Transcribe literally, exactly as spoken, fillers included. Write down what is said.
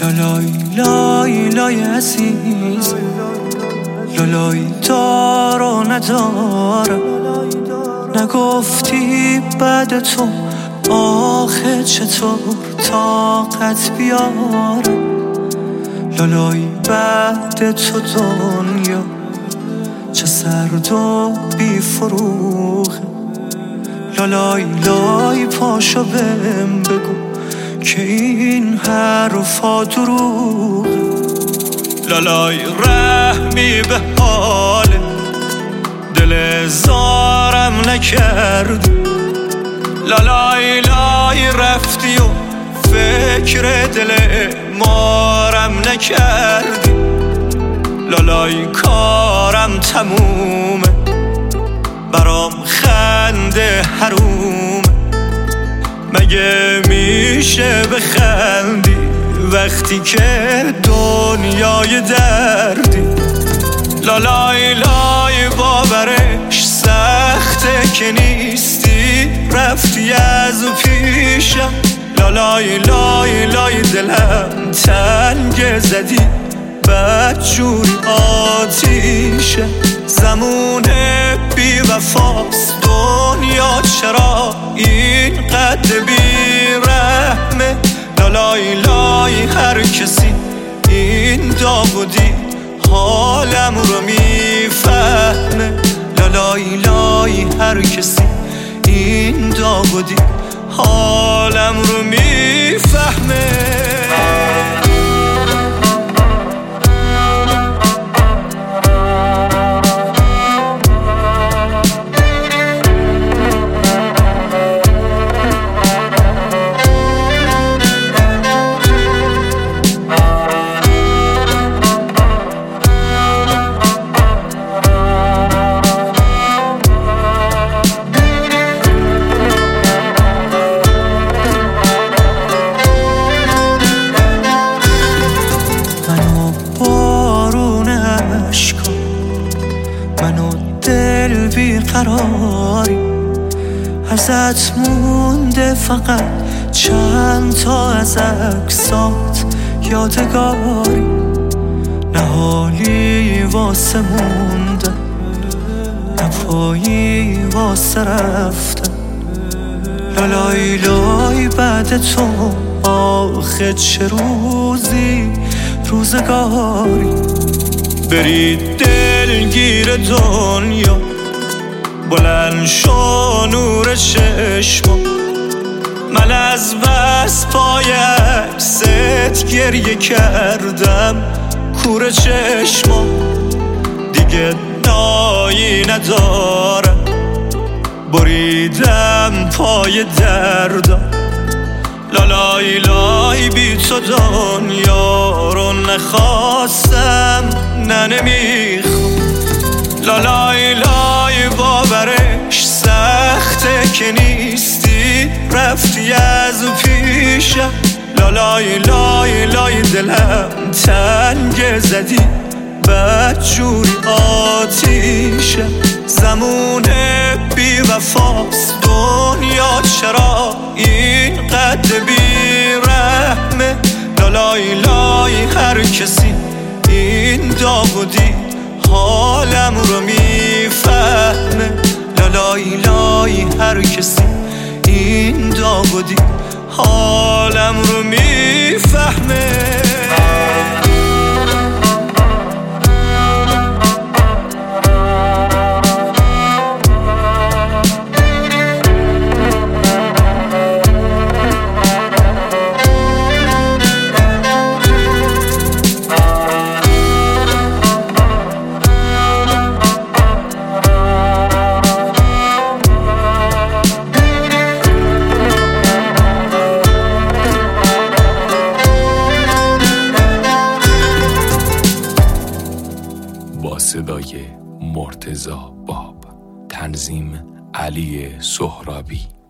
لالای لای لای عزیز، لالای دار و ندارم. نگفتی بعد تو آخه چطور طاقت بیارم. لالای بعد تو دنیا چه سرد و بی فروغه. لالای لای پاشو بهم بگو که این حرفا دروغه. لالای رحمی به حال دل زارم نکردی. لالای لای رفتی و فکر دل مارم نکردی. لالای کارم تمومه، برام خنده حرومه. مگه میشه بخندی وقتی که دنیای دردی؟ لالای لای باورش سخته که نیستی، رفتی از پیشم. لالای لای لای دلم تنگ زدی، بدجوری آتیشه. زمونه بی وفاست دنیا، چرا این قد بی رحمه؟ لالای لای هر کسی این داغ و دید حالم رو میفهمه. لالای لای هر کسی این داغ و دید حالم رو میفهمه. منو دل بیقراری ازت مونده، فقط چند تا از عکسات یادگاری. نه حالی واسه موندن، نه پایی واسه رفتن. لالای لای بعد تو آخه چه روزی روزگاری. برید دلگیر دنیا، بلند شو نور چشما. من از بس پای عکست گریه کردم کور چشما. دیگه نایی ندارم، بریدم پای دردم. لالای لای بی تو دنیا رو نخواستم، نه نمیخوام. لالای لای باورش سخته که نیستی، رفتی از پیشم. لالای لای لای دلم تنگ زدی، بدجوری آتیشه. زمونه بی وفاست دنیا، چرا این قد بی رحمه؟ لالای لای هر کسی این داغ و دید حالم رو میفهمه. لالای لای هر کسی این داغ و دید حالم رو میفهمه. با صدای مرتضی باب، تنظیم علی سهرابی.